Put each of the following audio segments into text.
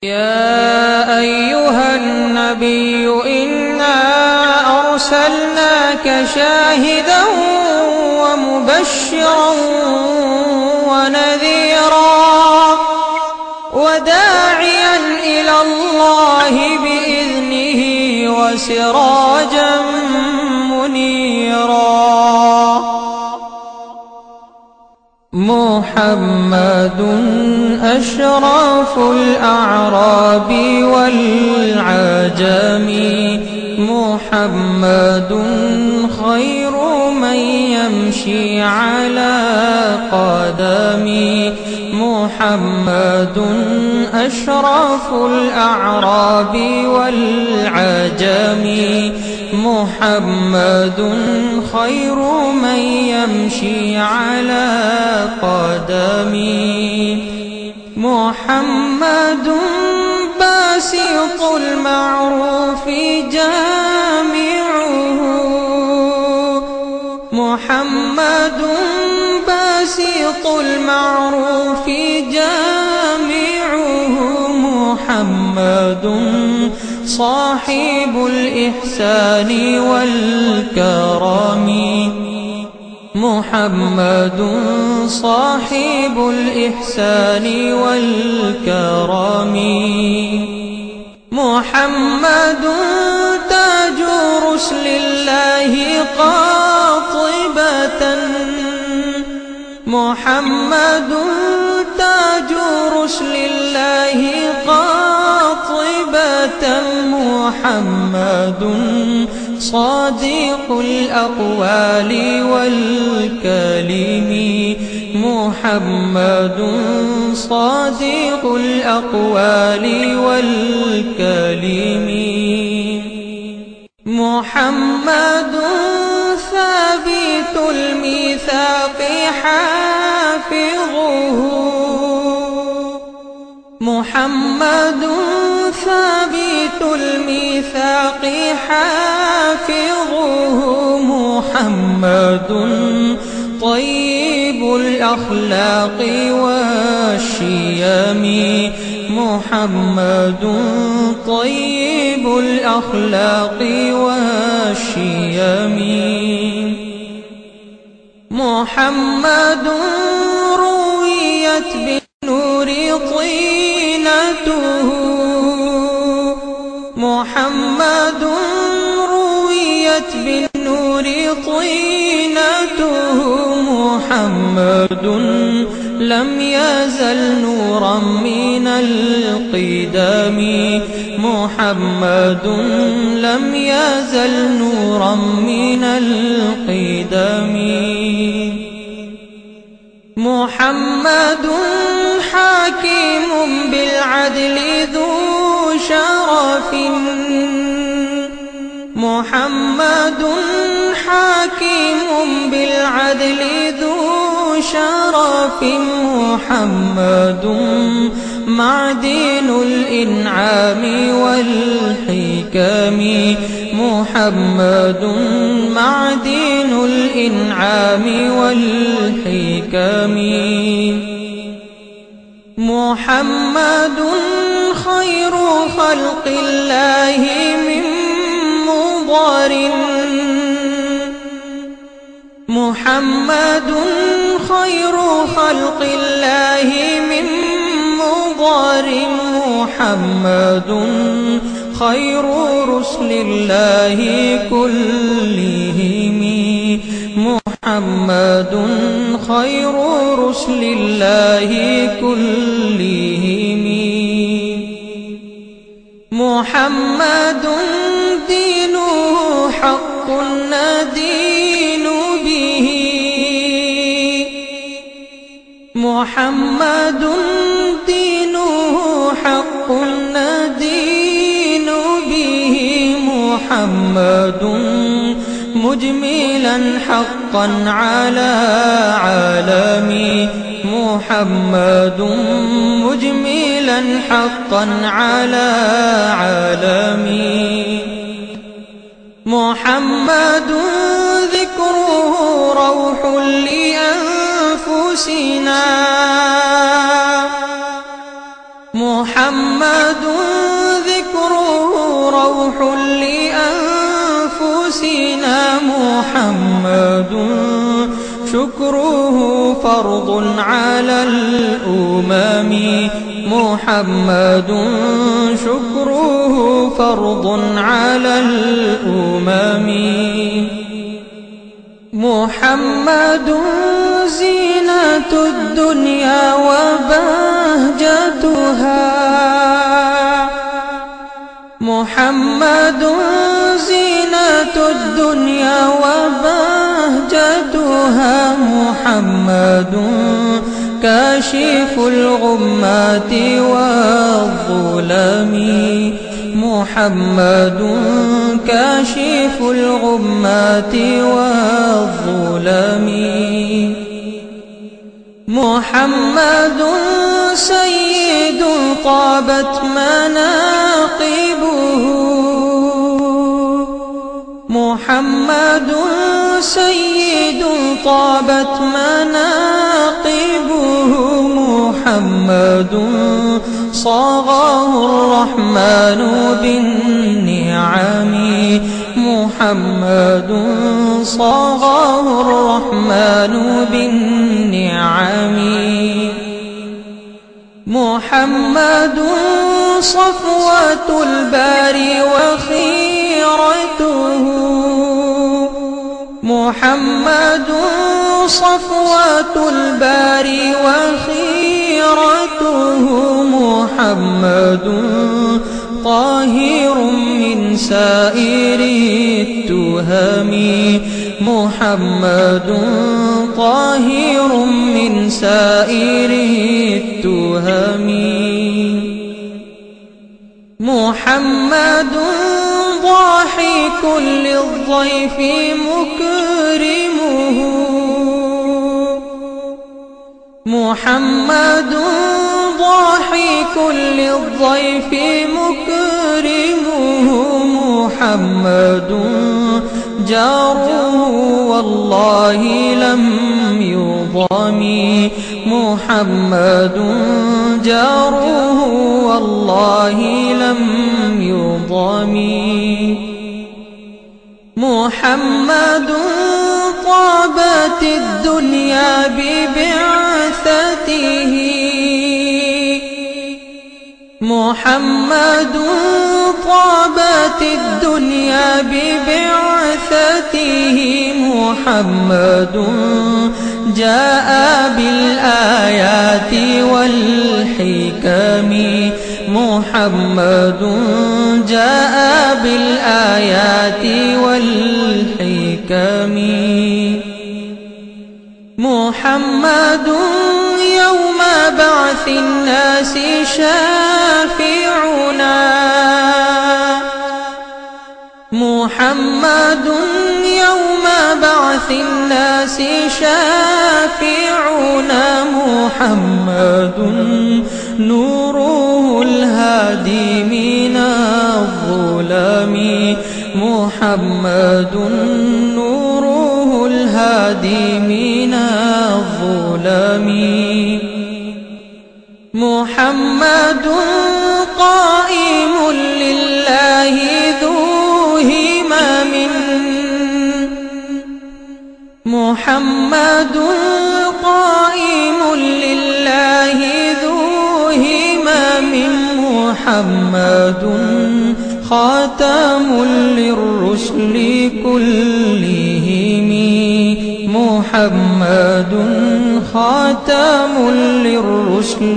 يا أيها النبي إنا أرسلناك شاهدا ومبشرا ونذيرا وداعيا إلى الله بإذنه وسراجا منيرا. محمد أشرف الأعراب والعجم، محمد خير من يمشي على قدمه، محمد أشرف الأعراب والعجم، محمد خير من يمشي على قدمه، محمد باسط المعروف جامعه، محمد باسط المعروف جامعه، محمد صاحب الإحسان والكرم، محمد صاحب الإحسان والكرم، محمد تاج رسل الله قاطبة، محمد تاج رسل الله قاطبة، محمد صادق الأقوال والكلم، محمد صادق الأقوال والكلم، محمد ثابت الميثاق حافظه، محمد ثابت الميثاق حافظه، محمد طيب الأخلاق والشيم، محمد طيب الأخلاق والشيم، محمد رويت بالنور طينته، محمد رويت بالنور طينته، محمد لم يزل نورا من القدم، محمد لم يزل نورا من القدم، محمد حاكم بالعدل ذو شرف، محمد حاكم بالعدل ذو شرف، محمد معدن الإنعام والحكم، محمد معدن الإنعام والحكم، محمد خير خلق الله من مضر، محمد خير خلق الله من مضر، محمد خير رسل الله كلهم، محمد خير رسل الله كلهم، محمد دينه حق ندين به، محمد دينه حق ندين به، محمد مجملا حقا على عالمي، محمد مجملا حقا على عالمي، محمد ذكره روح لأنفسنا، محمد ذكره روح لأنفسنا، محمد شكره فرض على الأمم، محمد شكره فرض على الأمم. محمد زينة الدنيا وبهجتها، محمد زينة الدنيا وبهجتها، محمد كاشف الغمات والظلم، محمد كاشف الغمات والظلم. محمد سيد طابت مناقبه، محمد سيد طابت مناقبه، محمد صاغه الرحمن بالنعم، محمد صاغه الرحمن بالنعم. محمد صفوة الباري وخيرته، محمد صفوة الباري وخيرته، محمد طاهر من سائر التهم، محمد طاهر من سائر التهم. محمد ضاحك للضيف مكرمه، محمد ضاحك للضيف مكرمه، محمد جاره والله لم يضم، محمد جاره والله لم يضم. محمد طابت الدنيا ببعثته، محمد طابت الدنيا ببعثته، محمد جاء بالآيات والحكم، محمد جاء بالآيات والحكم. محمد يوم بعث الناس شافعنا، محمد يوم بعث الناس شافعنا، محمد نوره الهادي من الظلم، محمد نوره الهادي من الظلم. محمد قائم لله ذو همم، محمد قائم لله ذو همم، محمد خاتم للرسل كلهم، محمد خاتم للرسل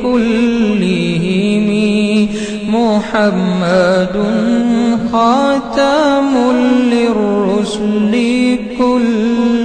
كلهم، محمد خاتم للرسل كلهم.